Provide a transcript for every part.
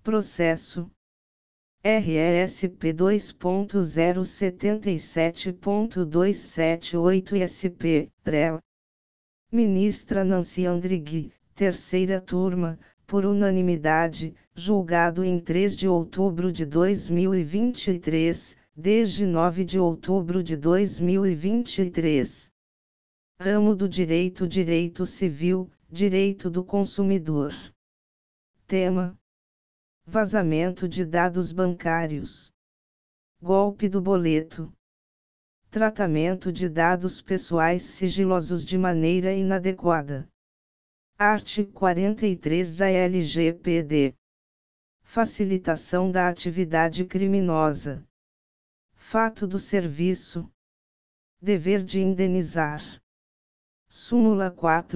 Processo RESP 2.077.278 SP, PREL. Ministra Nancy Andrighi, terceira turma, por unanimidade, julgado em 3 de outubro de 2023, desde 9 de outubro de 2023. Ramo do Direito: Direito Civil, Direito do Consumidor. Tema: vazamento de dados bancários. Golpe do boleto. Tratamento de dados pessoais sigilosos de maneira inadequada. Artigo 43 da LGPD. Facilitação da atividade criminosa. Fato do serviço. Dever de indenizar. Súmula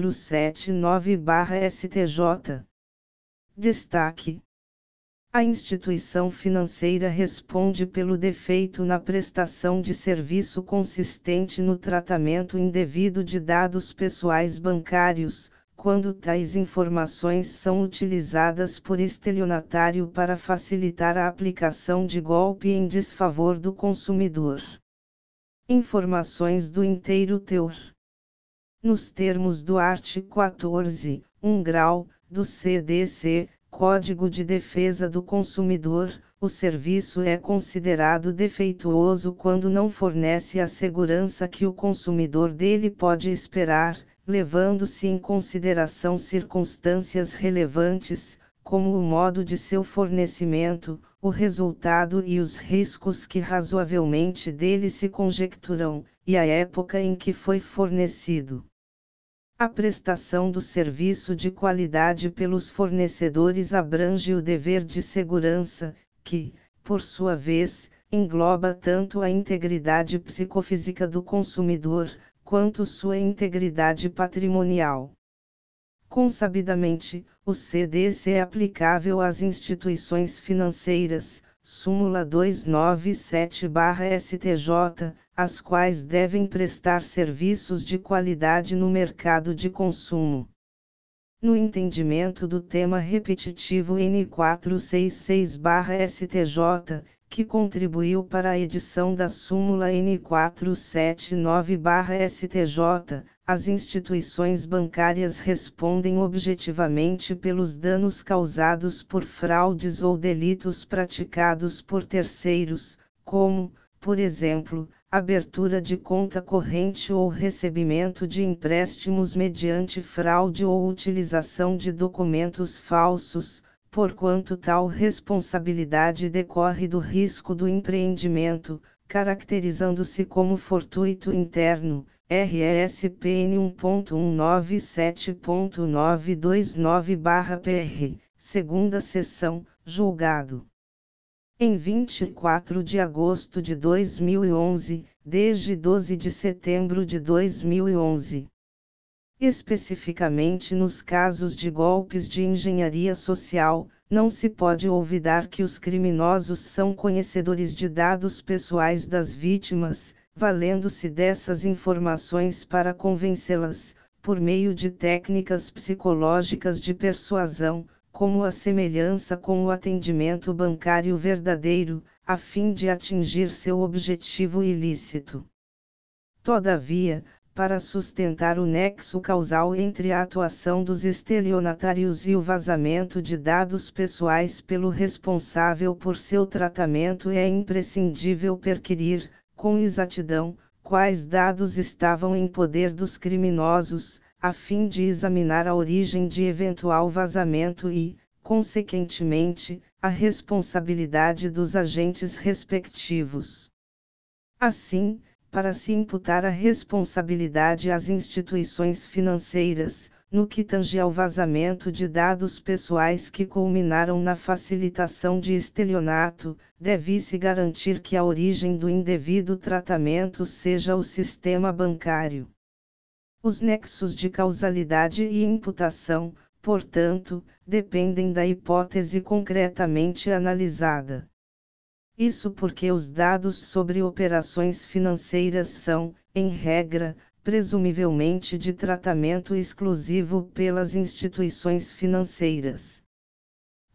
479/STJ. Destaque: a instituição financeira responde pelo defeito na prestação de serviço consistente no tratamento indevido de dados pessoais bancários, quando tais informações são utilizadas por estelionatário para facilitar a aplicação de golpe em desfavor do consumidor. Informações do inteiro teor. Nos termos do artigo 14, 1 grau, do CDC, Código de Defesa do Consumidor, o serviço é considerado defeituoso quando não fornece a segurança que o consumidor dele pode esperar, levando-se em consideração circunstâncias relevantes, como o modo de seu fornecimento, o resultado e os riscos que razoavelmente dele se conjecturam, e a época em que foi fornecido. A prestação do serviço de qualidade pelos fornecedores abrange o dever de segurança, que, por sua vez, engloba tanto a integridade psicofísica do consumidor, quanto sua integridade patrimonial. Consabidamente, o CDC é aplicável às instituições financeiras, súmula 297/STJ, as quais devem prestar serviços de qualidade no mercado de consumo. No entendimento do tema repetitivo N466/STJ, que contribuiu para a edição da súmula N479/STJ, as instituições bancárias respondem objetivamente pelos danos causados por fraudes ou delitos praticados por terceiros, como, por exemplo, abertura de conta corrente ou recebimento de empréstimos mediante fraude ou utilização de documentos falsos, porquanto tal responsabilidade decorre do risco do empreendimento, caracterizando-se como fortuito interno, RESPN 1.197.929/PR, segunda seção, julgado em 24 de agosto de 2011, desde 12 de setembro de 2011. Especificamente nos casos de golpes de engenharia social, não se pode olvidar que os criminosos são conhecedores de dados pessoais das vítimas, valendo-se dessas informações para convencê-las, por meio de técnicas psicológicas de persuasão, como a semelhança com o atendimento bancário verdadeiro, a fim de atingir seu objetivo ilícito. Todavia, para sustentar o nexo causal entre a atuação dos estelionatários e o vazamento de dados pessoais pelo responsável por seu tratamento, é imprescindível perquirir, com exatidão, quais dados estavam em poder dos criminosos, a fim de examinar a origem de eventual vazamento e, consequentemente, a responsabilidade dos agentes respectivos. Assim, para se imputar a responsabilidade às instituições financeiras, no que tange ao vazamento de dados pessoais que culminaram na facilitação de estelionato, deve-se garantir que a origem do indevido tratamento seja o sistema bancário. Os nexos de causalidade e imputação, portanto, dependem da hipótese concretamente analisada. Isso porque os dados sobre operações financeiras são, em regra, presumivelmente de tratamento exclusivo pelas instituições financeiras.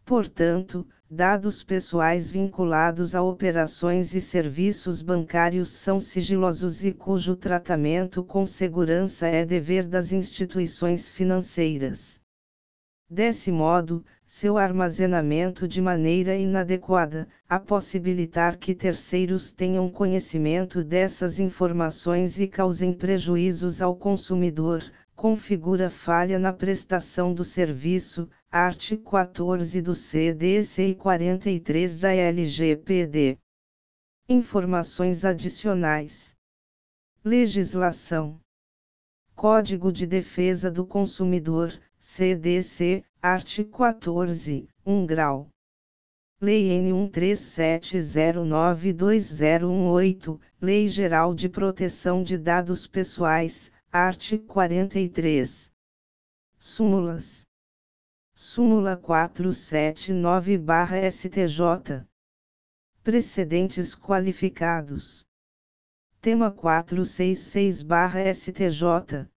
Portanto, dados pessoais vinculados a operações e serviços bancários são sigilosos e cujo tratamento com segurança é dever das instituições financeiras. Desse modo, seu armazenamento de maneira inadequada, a possibilitar que terceiros tenham conhecimento dessas informações e causem prejuízos ao consumidor, configura falha na prestação do serviço, art. 14 do CDC e 43 da LGPD. Informações adicionais. Legislação. Código de Defesa do Consumidor, CDC, art. 14, 1 grau. Lei N. 1370920118, Lei Geral de Proteção de Dados Pessoais, art. 43. Súmulas. Súmula 479/STJ. Precedentes qualificados. Tema 466/STJ.